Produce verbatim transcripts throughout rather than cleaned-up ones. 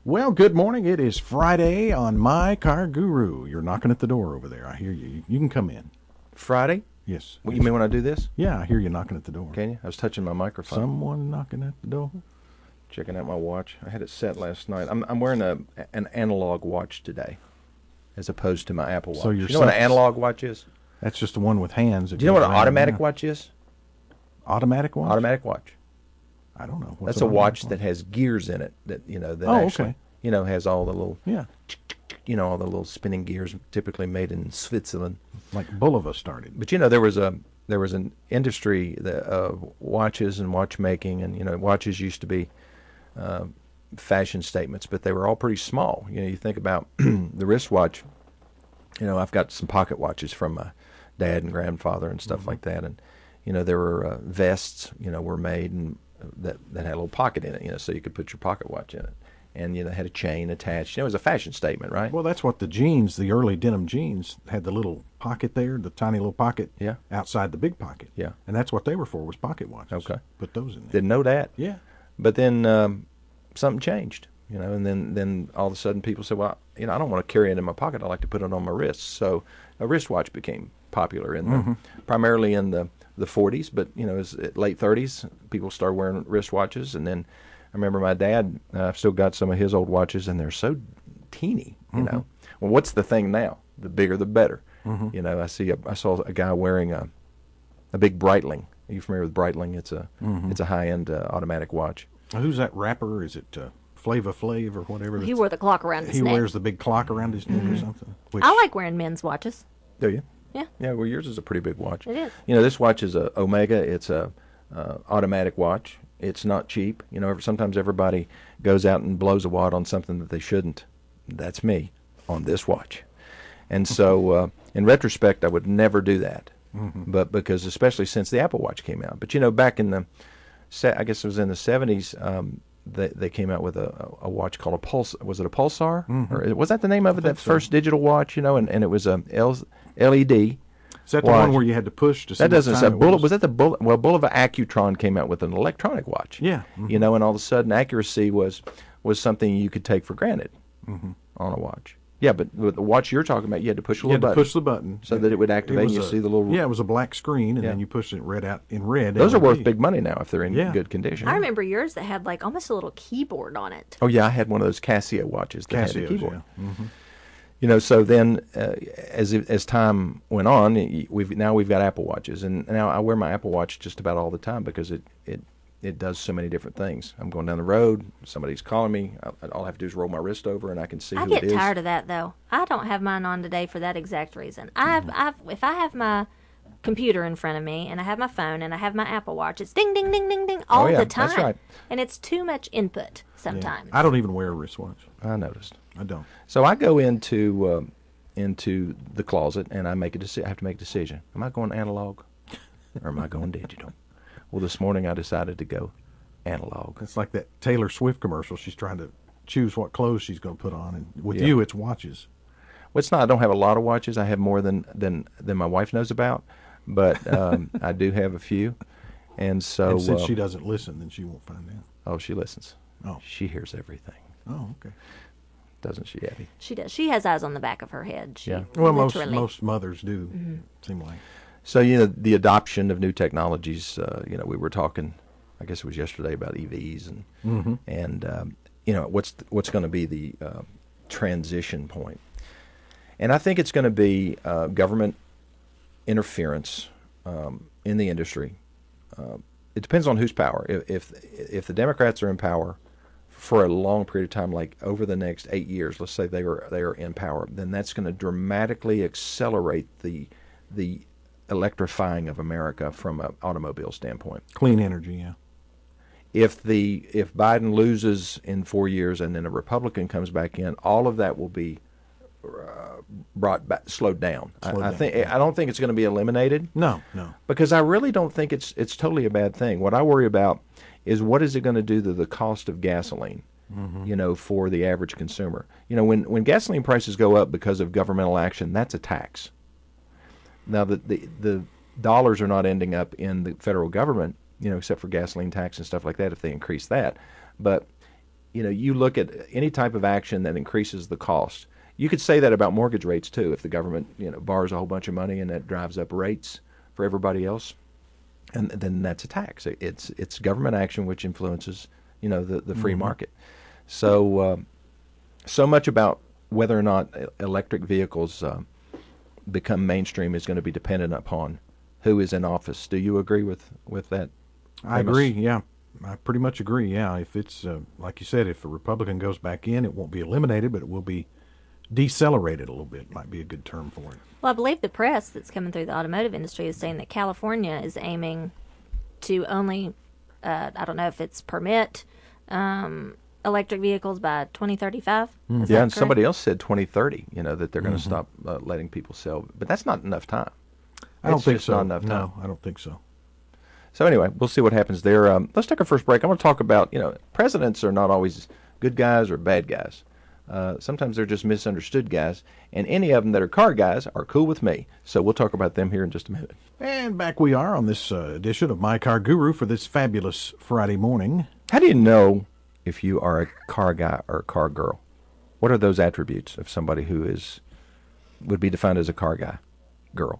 Well, good morning. It is Friday on My Car Guru. You're knocking at the door over there. I hear you. You can come in. Friday? Yes. What, you mean when I do this? Yeah, I hear you knocking at the door. Can you? I was touching my microphone. Someone knocking at the door? Checking out my watch. I had it set last night. I'm I'm wearing a an analog watch today, as opposed to my Apple Watch. So you're you know what an set- analog watch is? That's just the one with hands. that Do you know what goes an around automatic and watch is? around. Automatic watch? Automatic watch. I don't know. What's That's an a watch automatic that has gears in it. That you know that Oh, actually okay. you know has all the little Yeah, you know all the little spinning gears, typically made in Switzerland. like Bulova started. But you know there was a there was an industry that, of watches and watchmaking, and you know watches used to be uh, fashion statements, but they were all pretty small. You know, you think about the wristwatch. You know, I've got some pocket watches from my dad and grandfather and stuff Mm-hmm. like that, and you know there were uh, vests. You know, were made and uh, that that had a little pocket in it. You know, so you could put your pocket watch in it, and you know had a chain attached. You know, it was a fashion statement, right? Well, that's what the jeans, the early denim jeans, had the little pocket there, the tiny little pocket Yeah. outside the big pocket. Yeah. And that's what they were for, was pocket watches. Okay. Put those in there. Didn't know that. Yeah. But then um, something changed, you know, and then, then all of a sudden people said, well, you know, I don't want to carry it in my pocket. I like to put it on my wrist. So a wristwatch became popular in the, Mm-hmm. primarily in the, the forties, but, you know, as late thirties, people started wearing wristwatches. And then I remember my dad, uh, I've still got some of his old watches, and they're so teeny, you Mm-hmm. know. Well, what's the thing now? The bigger, the better. You know, I see, a, I saw a guy wearing a, a big Breitling. Are you familiar with Breitling? It's a, Mm-hmm. it's a high-end uh, automatic watch. Who's that rapper? Is it uh, Flava Flav or whatever? He that's- wore the clock around his He neck. wears the big clock around his neck or something. Which, I like wearing men's watches. Do you? Yeah. Yeah, well, yours is a pretty big watch. It is. You know, this watch is a Omega. It's a uh, automatic watch. It's not cheap. You know, sometimes everybody goes out and blows a wad on something that they shouldn't. That's me on this watch. And so, uh, in retrospect, I would never do that. Mm-hmm. But because, especially since the Apple Watch came out. But you know, back in the, se- I guess it was in the seventies, um, they they came out with a, a watch called a Pulsar. Was it a Pulsar? Mm-hmm. Or was that the name of it? That think so. first digital watch, you know, and, and it was a L- LED. is that the watch. one where you had to push to see That doesn't what say time it Bullet. was? Was that the Bullet? Well, Bulova Accutron came out with an electronic watch. Yeah. Mhm. You know, and all of a sudden, accuracy was was something you could take for granted Mm-hmm. on a watch. Yeah, but with the watch you're talking about, you had to push a You had little to button push the button so that it would activate. was and you a- see the little. Yeah, it was a black screen, and Yeah. then you push it red out in red. Those are L E D. worth big money now if they're in Yeah. good condition. I remember yours that had like almost a little keyboard on it. Oh yeah, I had one of those Casio watches that had a Casios, keyboard. yeah. Mm-hmm. You know, so then uh, as it- as time went on, y- we've now we've got Apple Watches, and now I wear my Apple Watch just about all the time because it it it does so many different things. I'm going down the road, somebody's calling me, I, all I have to do is roll my wrist over, and I can see I who get it is. tired of that though. I don't have mine on today for that exact reason. I've, Mm-hmm. I've, if I have my computer in front of me and I have my phone and I have my Apple Watch, it's ding, ding, ding, ding, ding all Oh, yeah, the time, that's right. and it's too much input Yeah. sometimes. I don't even wear a wristwatch. I noticed. I don't. So I go into um, into the closet and I make a deci- I have to make a decision. Am I going analog or am I going digital? Well, this morning I decided to go analog. It's like that Taylor Swift commercial. She's trying to choose what clothes she's going to put on, and with Yeah. you, it's watches. Well, it's not. I don't have a lot of watches. I have more than than than my wife knows about, but um, I do have a few. And so, and since uh, she doesn't listen, then she won't find out. oh, she listens. Oh. She hears everything, Oh, okay. doesn't she, Abby? She does. She has eyes on the back of her head. She Yeah. Well, most literally. most mothers do. Seem like. So you know the adoption of new technologies. Uh, you know, we were talking. I guess it was yesterday about E Vs and Mm-hmm. and um, you know what's th- what's going to be the uh, transition point. And I think it's going to be uh, government interference um, in the industry. Uh, it depends on whose power. If, if if the Democrats are in power for a long period of time, like over the next eight years, let's say they are they are in power, then that's going to dramatically accelerate the the electrifying of America from an automobile standpoint. Clean energy, yeah. If the if Biden loses in four years and then a Republican comes back in, all of that will be uh, brought back, slowed down. Slowed I, I down, think yeah. I don't think it's going to be eliminated No, no. because I really don't think it's it's totally a bad thing. What I worry about is what is it going to do to the cost of gasoline, you know, for the average consumer. You know, when when gasoline prices go up because of governmental action, that's a tax. Now the the, the dollars are not ending up in the federal government, you know, except for gasoline tax and stuff like that if they increase that. But you know, you look at any type of action that increases the cost. You could say that about mortgage rates too. If the government, you know, borrows a whole bunch of money and that drives up rates for everybody else, and then that's a tax. It's it's government action which influences, you know, the the free mm-hmm. market. So uh, so much about whether or not electric vehicles uh, become mainstream is going to be dependent upon who is in office. Do you agree with with that? I agree. Yeah. I pretty much agree, yeah. If it's, uh, like you said, if a Republican goes back in, it won't be eliminated, but it will be decelerated a little bit, might be a good term for it. Well, I believe the press that's coming through the automotive industry is saying that California is aiming to only, uh, I don't know if it's permit um, electric vehicles by twenty thirty-five. Mm. Is yeah, that and correct? somebody else said twenty thirty, you know, that they're going to Mm-hmm. stop uh, letting people sell. But that's not enough time. I don't It's think just so. Not enough time. No, I don't think so. So anyway, we'll see what happens there. Um, let's take our first break. I want to talk about, you know, presidents are not always good guys or bad guys. Uh, sometimes they're just misunderstood guys, and any of them that are car guys are cool with me. So we'll talk about them here in just a minute. And back we are on this uh, edition of My Car Guru for this fabulous Friday morning. How do you know if you are a car guy or a car girl? What are those attributes of somebody who is would be defined as a car guy, girl?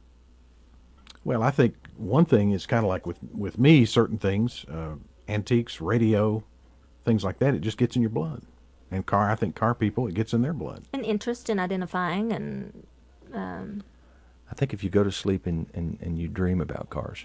Well, I think one thing is kind of like with, with me, certain things, uh, antiques, radio, things like that, it just gets in your blood. And car, I think car people, it gets in their blood. An interest in identifying and... Um, I think if you go to sleep and, and, and you dream about cars,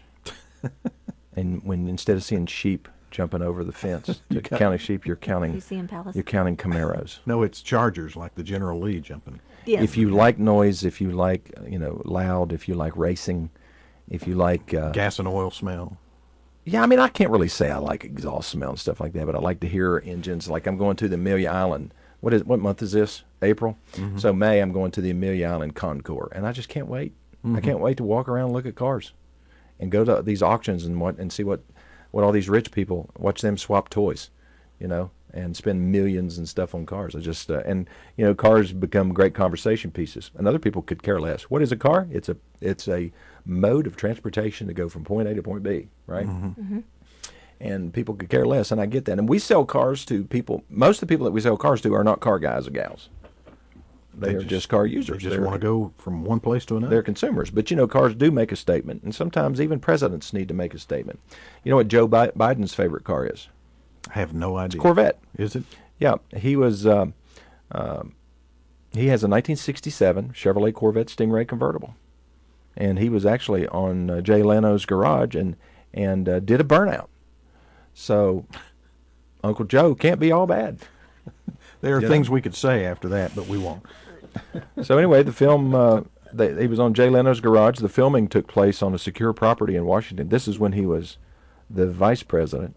and when instead of seeing sheep jumping over the fence, to counting sheep, you're counting Museum Palace. you're counting Camaros. No, it's Chargers, like the General Lee jumping. Yes. If you like noise, if you like, you know, loud, if you like racing, if you like uh, Gas and oil smell. yeah, I mean, I can't really say I like exhaust smell and stuff like that, but I like to hear engines. Like I'm going to the Amelia Island. What is what month is this? April. Mm-hmm. So May, I'm going to the Amelia Island Concours, and I just can't wait. Mm-hmm. I can't wait to walk around and look at cars, and go to these auctions and what and see what, what all these rich people, watch them swap toys, you know, and spend millions and stuff on cars. I just uh, and you know, cars become great conversation pieces, and other people could care less. What is a car? It's a it's a mode of transportation to go from point A to point B, right? Mm-hmm. Mm-hmm. And people could care less, and I get that. And we sell cars to people. Most of the people that we sell cars to are not car guys or gals. They, They are just- just car users. They just They're- want to go from one place to another. They're consumers. But, you know, cars do make a statement, and sometimes even presidents need to make a statement. You know what Joe Bi- Biden's favorite car is? I have no idea. Corvette. Is it? Yeah, he was. Um, um, he has a nineteen sixty-seven Chevrolet Corvette Stingray convertible, and he was actually on uh, Jay Leno's garage and and uh, did a burnout. So, Uncle Joe can't be all bad. There are You things know? we could say after that, but we won't. So anyway, the film. Uh, they, he was on Jay Leno's garage. The filming took place on a secure property in Washington. This is when he was the vice president.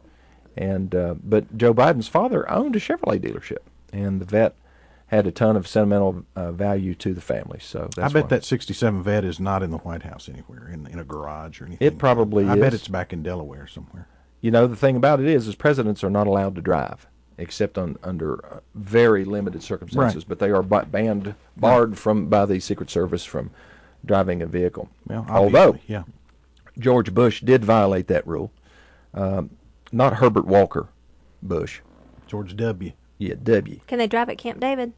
And uh, but Joe Biden's father owned a Chevrolet dealership, and the vet had a ton of sentimental uh, value to the family. So that's I bet why. that sixty-seven Vet is not in the White House anywhere, in in a garage or anything. It probably I bet is. it's back in Delaware somewhere. You know, the thing about it is, is presidents are not allowed to drive except on under uh, very limited circumstances. Right. But they are ba- banned, barred from by the Secret Service from driving a vehicle. Well, Although obviously, yeah. George Bush did violate that rule. Um, not Herbert Walker Bush. George W. Yeah, W. Can they drive at Camp David?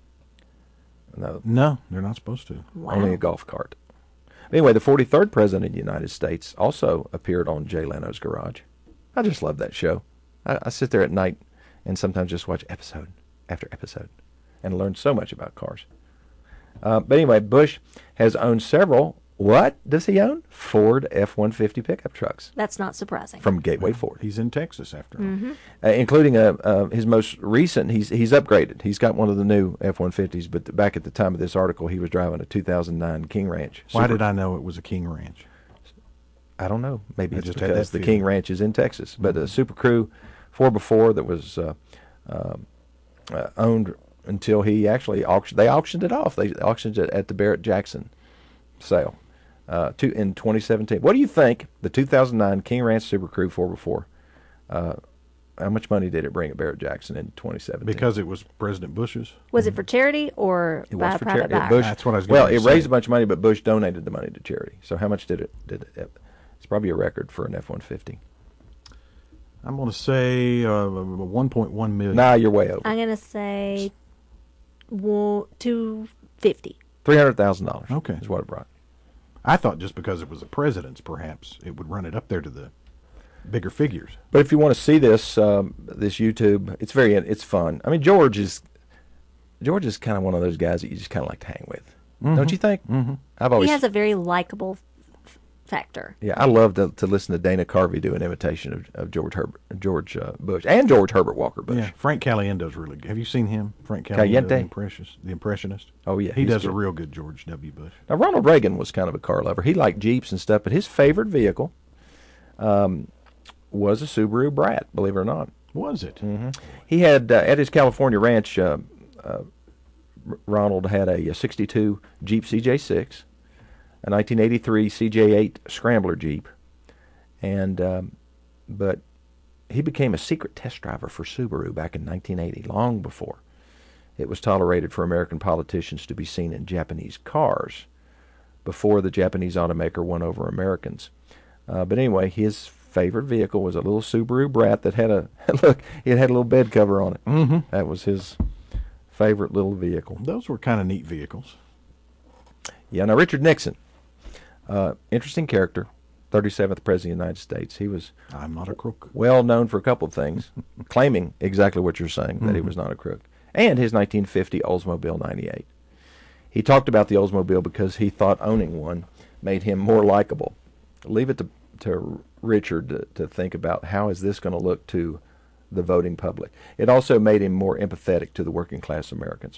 No, No, they're not supposed to. Wow. only a golf cart. Anyway, the forty-third president of the United States also appeared on Jay Leno's garage. I just love that show. I, I sit there at night and sometimes just watch episode after episode and learn so much about cars. Uh, but anyway, Bush has owned several. What does he own? Ford F one fifty pickup trucks That's not surprising. from Gateway Ford. He's in Texas after all. Mm-hmm. Uh, including a, uh, his most recent. He's he's upgraded. He's got one of the new F one fifties, but th- back at the time of this article, he was driving a two thousand nine King Ranch. Why Super- did I know it was a King Ranch? I don't know. Maybe I it's just had because that the feeling. King Ranch is in Texas. But a Super Crew four by four that was uh, uh, uh, owned until he actually auctioned. They auctioned it off. They auctioned it at the Barrett Jackson sale uh, to, in twenty seventeen. What do you think the two thousand nine King Ranch Super Crew four by four, uh, how much money did it bring at Barrett Jackson in twenty seventeen? Because it was President Bush's. Was it for charity or It by was a for private charity. buyer? Bush, That's what I was well, gonna it say. raised a bunch of money, but Bush donated the money to charity. So how much did it? Did it? It's probably a record for an F one fifty. I'm going to say uh, one point one million. Nah, you're way over. I'm gonna say wo- two fifty. Three hundred thousand dollars. Okay. Is what it brought. I thought just because it was the president's, perhaps it would run it up there to the bigger figures. But if you want to see this, um, this YouTube, it's very, it's fun. I mean, George is, George is kind of one of those guys that you just kind of like to hang with, mm-hmm. don't you think? Mm-hmm. I've always He has a very likable f- factor. Yeah, I love to, to listen to Dana Carvey do an imitation of, of George Herbert, George uh, Bush, and George Herbert Walker Bush. Yeah, Frank Caliendo's really good. Have you seen him? Frank Caliendo, Caliente? the impressionist. The impressionist. Oh yeah, he he's does good. a real good George W. Bush. Now Ronald Reagan was kind of a car lover. He liked Jeeps and stuff, but his favorite vehicle um, was a Subaru Brat. Believe it or not, Was it? mm-hmm. He had uh, at his California ranch. Uh, uh, Ronald had a, a sixty-two Jeep C J six, a nineteen eighty-three C J eight Scrambler Jeep, and um, but he became a secret test driver for Subaru back in nineteen eighty, long before it was tolerated for American politicians to be seen in Japanese cars, before the Japanese automaker won over Americans. Uh, but anyway, his favorite vehicle was a little Subaru Brat that had a look. It had a little bed cover on it. Mm-hmm. That was his favorite little vehicle. Those were kind of neat vehicles. Yeah. Now Richard Nixon, uh, interesting character, thirty-seventh President of the United States. He was I'm not a crook. well known for a couple of things, claiming exactly what you're saying, that Mm-hmm. he was not a crook, and his nineteen fifty Oldsmobile ninety-eight. He talked about the Oldsmobile because he thought owning one made him more likable. Leave it to, to Richard to, to think about how is this going to look to the voting public. It also made him more empathetic to the working class Americans.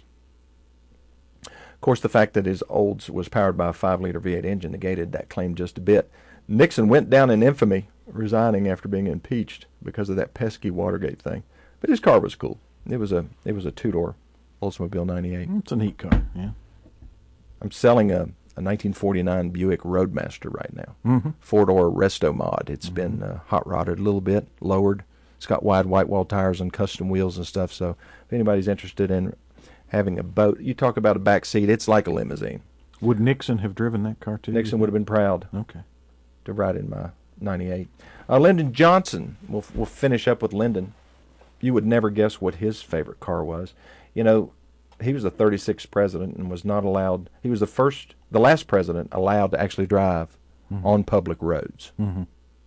Of course, the fact that his Olds was powered by a five liter V eight engine negated that claim just a bit. Nixon went down in infamy, resigning after being impeached because of that pesky Watergate thing. But his car was cool. It was a it was a two-door Oldsmobile ninety-eight. It's a neat car, yeah. I'm selling a, a nineteen forty-nine Buick Roadmaster right now. Mm-hmm. Four-door Resto mod. It's mm-hmm. been uh, hot-rodded a little bit, lowered. It's got wide white wall tires and custom wheels and stuff. So if anybody's interested in having a boat, you talk about a back seat, it's like a limousine. Would Nixon have driven that car too? Nixon would have been proud Okay. to ride in my ninety-eight. Uh, Lyndon Johnson, we'll, we'll finish up with Lyndon. You would never guess what his favorite car was. You know, he was the thirty-sixth president and was not allowed, he was the first, the last president allowed to actually drive mm-hmm. on public roads. Mm-hmm.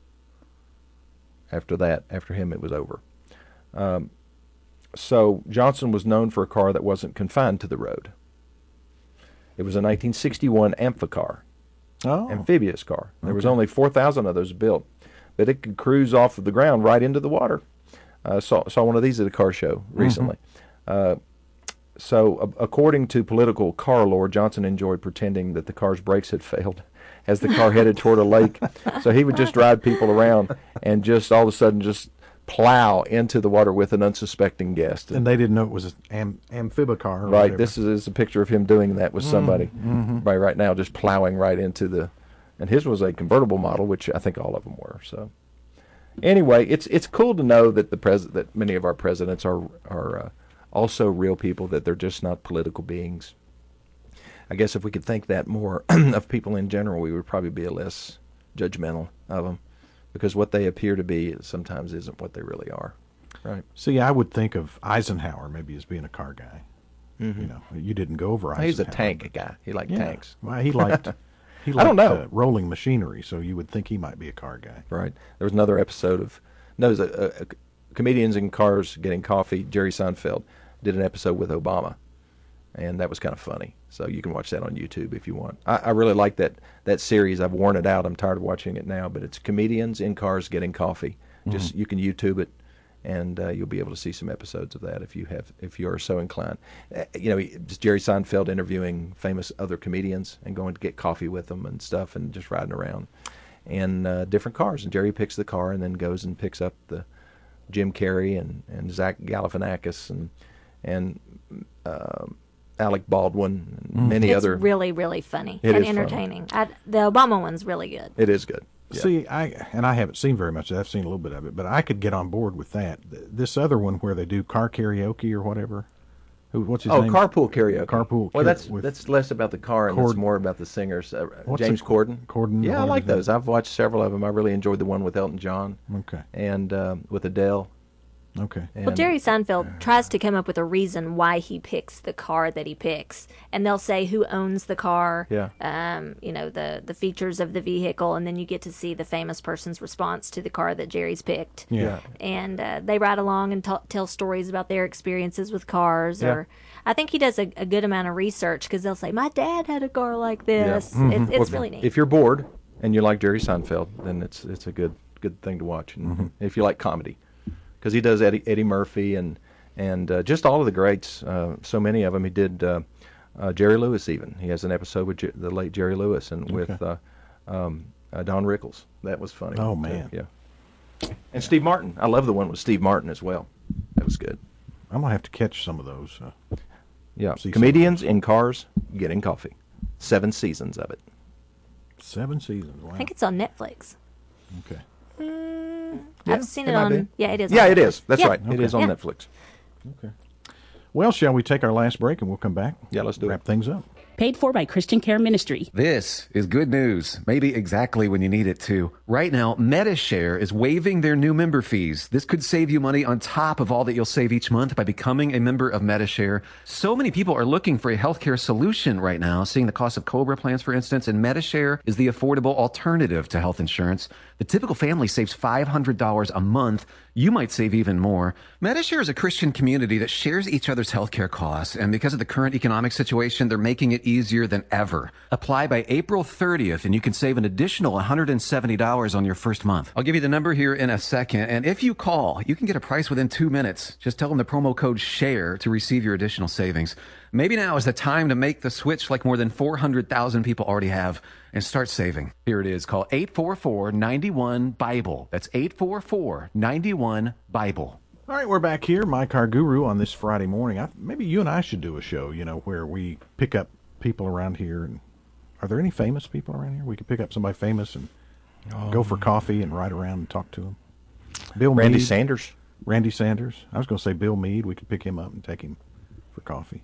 After that, after him, it was over. Um, so Johnson was known for a car that wasn't confined to the road. It was a nineteen sixty-one Amphicar, Oh. amphibious car. There Okay. was only four thousand of those built, but it could cruise off of the ground right into the water. Uh, saw saw one of these at a car show recently. Mm-hmm. Uh, so, uh, according to political car lore, Johnson enjoyed pretending that the car's brakes had failed as the car headed toward a lake. So he would just drive people around and just all of a sudden just plow into the water with an unsuspecting guest. And they didn't know it was an am- amphibicar. Or right. whatever. This is, is a picture of him doing that with somebody Mm-hmm. right right now, just plowing right into the. And his was a convertible model, which I think all of them were. So anyway, it's it's cool to know that the pres that many of our presidents are are uh, also real people, that they're just not political beings. I guess if we could think that more of people in general, we would probably be less judgmental of them, because what they appear to be sometimes isn't what they really are. Right. See, I would think of Eisenhower maybe as being a car guy. Mm-hmm. You know, you didn't go over Eisenhower. He's a tank guy. He liked Yeah. tanks. Well, he liked. He liked I don't know. Uh, rolling machinery, so you would think he might be a car guy. Right. There was another episode of no, it was a, a, a comedians in cars getting coffee. Jerry Seinfeld did an episode with Obama, and that was kind of funny. So you can watch that on YouTube if you want. I, I really like that that series. I've worn it out. I'm tired of watching it now, but it's comedians in cars getting coffee. Mm-hmm. Just you can YouTube it, and uh, you'll be able to see some episodes of that if you have if you are so inclined. Uh, you know, just Jerry Seinfeld interviewing famous other comedians and going to get coffee with them and stuff, and just riding around in uh, different cars. And Jerry picks the car and then goes and picks up the Jim Carrey and, and Zach Galifianakis and and uh, Alec Baldwin and many It's other. really, really funny It and is funny. entertaining. I, the Obama one's really good. It is good. Yeah. See, I and I haven't seen very much of that. I've seen a little bit of it, but I could get on board with that. Th- This other one where they do car karaoke or whatever, Who, what's his Oh, name? carpool karaoke. Carpool Well, karaoke that's with that's less about the car and Cord- it's more about the singers. Uh, What's James the- Corden. Corden, Yeah, I whatever like his name those. I've watched several of them. I really enjoyed the one with Elton John. Okay. And um, with Adele. Okay. And Well, Jerry Seinfeld tries to come up with a reason why he picks the car that he picks, and they'll say who owns the car, Yeah. um, you know, the the features of the vehicle, and then you get to see the famous person's response to the car that Jerry's picked. Yeah. Yeah. And uh, they ride along and t- tell stories about their experiences with cars. Yeah. Or I think he does a, a good amount of research because they'll say, "My dad had a car like this." Yeah. It's, it's Well, really neat. If you're bored and you like Jerry Seinfeld, then it's it's a good good thing to watch. And Mm-hmm. if you like comedy, because he does Eddie, Eddie Murphy and and uh, just all of the greats, uh, so many of them. He did uh, uh, Jerry Lewis even. He has an episode with Jer- the late Jerry Lewis and with Okay. uh, um, uh, Don Rickles. That was funny. Oh, too. man. Yeah. And Steve Martin. I love the one with Steve Martin as well. That was good. I'm gonna have to catch some of those. Uh, Yeah. See some Comedians in Cars Getting Coffee. Seven seasons of it. seven seasons. Wow. I think it's on Netflix. Okay. I've seen it it, might on. be. Yeah, it is. Yeah, on it Netflix. is. That's Yeah. right. It is on Yeah. Netflix. Okay. Well, shall we take our last break and we'll come back? Yeah, let's do it. Wrap things up. Paid for by Christian Care Ministry. This is good news, maybe exactly when you need it to. Right now, Medishare is waiving their new member fees. This could save you money on top of all that you'll save each month by becoming a member of Medishare. So many people are looking for a healthcare solution right now, seeing the cost of Cobra plans, for instance, and Medishare is the affordable alternative to health insurance. The typical family saves five hundred dollars a month. You might save even more. Medishare is a Christian community that shares each other's healthcare costs, and because of the current economic situation, they're making it easier than ever. Apply by April thirtieth, and you can save an additional one hundred seventy dollars on your first month. I'll give you the number here in a second, and if you call, you can get a price within two minutes. Just tell them the promo code SHARE to receive your additional savings. Maybe now is the time to make the switch like more than four hundred thousand people already have and start saving. Here it is. Call eight four four, nine one, BIBLE. That's eight four four, nine one, BIBLE. All right, we're back here, My Car Guru, on this Friday morning. I, maybe you and I should do a show, you know, where we pick up people around here. And are there any famous people around here? We could pick up somebody famous and go for coffee and ride around and talk to them. Bill Randy Meade. Sanders. Randy Sanders. I was going to say Bill Meade. We could pick him up and take him for coffee.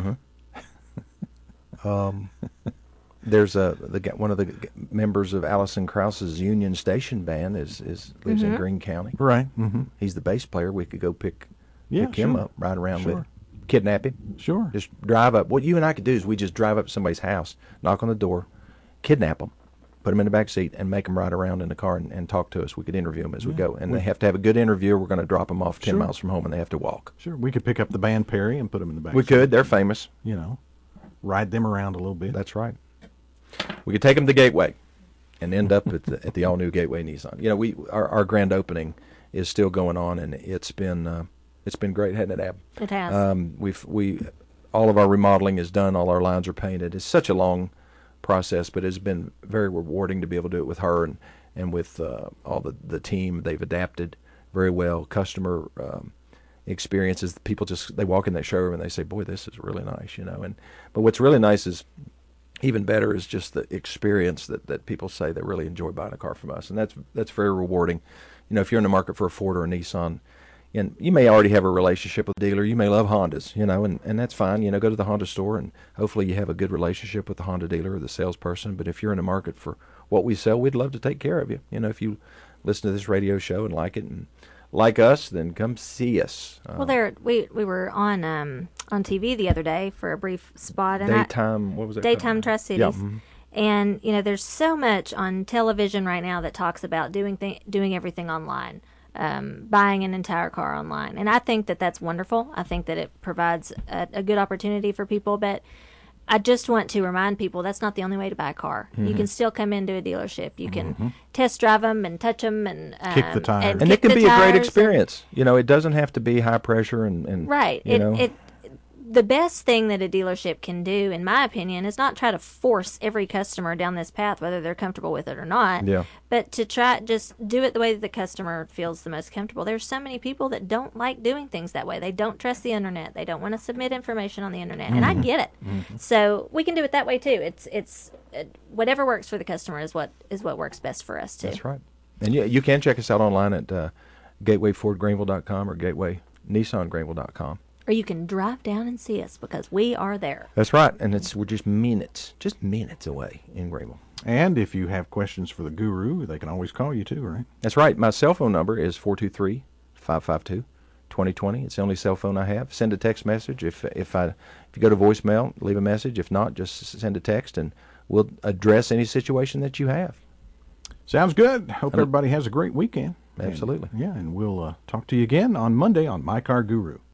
There's a the g- one of the g- members of Alison Krauss's Union Station band is is lives in Greene County. Right. Mm-hmm. He's the bass player. We could go pick Yeah, pick him sure. up, ride around Sure. with, kidnap him. Sure. Just drive up. What you and I could do is we just drive up to somebody's house, knock on the door, kidnap them, put them in the back seat, and make them ride around in the car and, and talk to us. We could interview them as we go, and they have to have a good interview. We're going to drop them off ten Sure. miles from home, and they have to walk. Sure. We could pick up the band Perry and put them in the back. We seat, could. They're famous. You know, ride them around a little bit. That's right. We could take them to Gateway, and end up at the at the all new Gateway Nissan. You know, we our, our grand opening is still going on, and it's been uh, it's been great, hasn't it, Ab? It has. Um, we've we all of our remodeling is done. All our lines are painted. It's such a long process, but it's been very rewarding to be able to do it with her and and with uh, all the the team. They've adapted very well. Customer um, experiences. People just they walk in that showroom and they say, "Boy, this is really nice," you know. And but what's really nice is even better is just the experience that, that people say they really enjoy buying a car from us, and that's that's very rewarding. You know, if you're in the market for a Ford or a Nissan, and you may already have a relationship with a dealer, you may love Hondas, you know, and, and that's fine. You know, go to the Honda store, and hopefully you have a good relationship with the Honda dealer or the salesperson. But if you're in the market for what we sell, we'd love to take care of you. You know, if you listen to this radio show and like it and like us, then come see us. Uh, well, there we we were on um on T V the other day for a brief spot. And I- daytime, what was it? Daytime Tri Cities. Yeah. mhm. And you know, there's so much on television right now that talks about doing th- doing everything online, um, buying an entire car online, and I think that that's wonderful. I think that it provides a, a good opportunity for people, but I just want to remind people that's not the only way to buy a car. Mm-hmm. You can still come into a dealership. You can test drive them and touch them and um, Kick the tires. and, And kick it can the be a great tires and- experience. You know, it doesn't have to be high pressure and, and Right. You It, know, it the best thing that a dealership can do, in my opinion, is not try to force every customer down this path, whether they're comfortable with it or not. Yeah. But to try just do it the way that the customer feels the most comfortable. There's so many people that don't like doing things that way. They don't trust the internet. They don't want to submit information on the internet, and I get it. So we can do it that way too. It's it's uh, whatever works for the customer is what is what works best for us too. that's right. And you, you can check us out online at uh, gateway ford greenville dot com or gateway nissan greenville dot com. Or you can drive down and see us because we are there. That's right, and it's we're just minutes, just minutes away in Greenville. And if you have questions for the guru, they can always call you too, right? That's right. My cell phone number is four two three, five five two, two zero two zero. It's the only cell phone I have. Send a text message. If if I if you go to voicemail, leave a message. If not, just send a text, and we'll address any situation that you have. Sounds good. Hope everybody has a great weekend. Absolutely. And, yeah, and we'll uh, talk to you again on Monday on My Car Guru.